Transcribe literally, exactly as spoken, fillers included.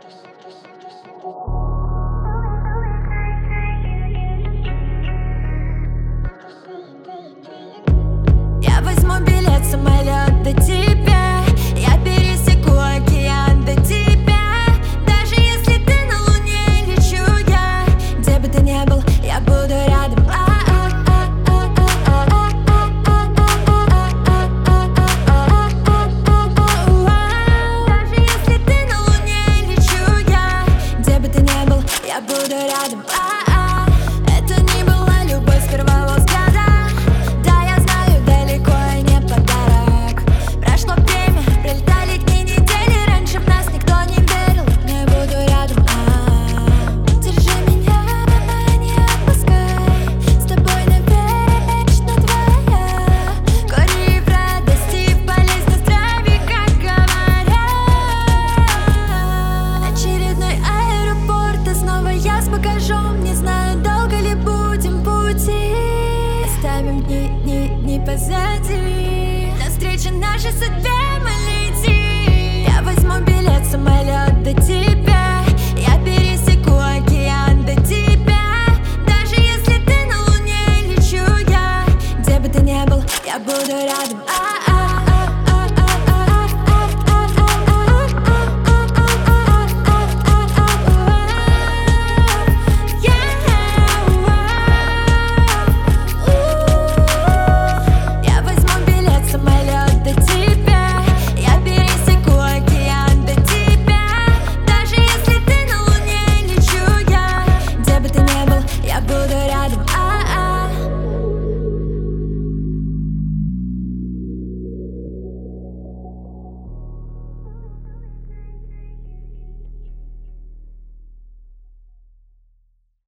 Я возьму билет в самолет до тебя, я пересеку океан до тебя. Даже если ты на Луне, лечу я. Где бы ты ни был, я буду рядом. Даже если ты на Луне, лечу я. Где бы ты ни был, я буду рядом. Это не была любовь с первого взгляда. Да, я знаю, далеко и не подарок. Прошло время, пролетали дни, недели. Раньше в нас никто не верил, но я буду рядом. А-а-а. Держи меня, не отпускай. С тобой навечно твоя. Гори в радости, в болезни, здравии, как говорят. Очередной аэропорт, и снова я с багажом. Не знаю, долго ли будем пути. Оставим дни, дни, дни позади. До встречи нашей судьбе.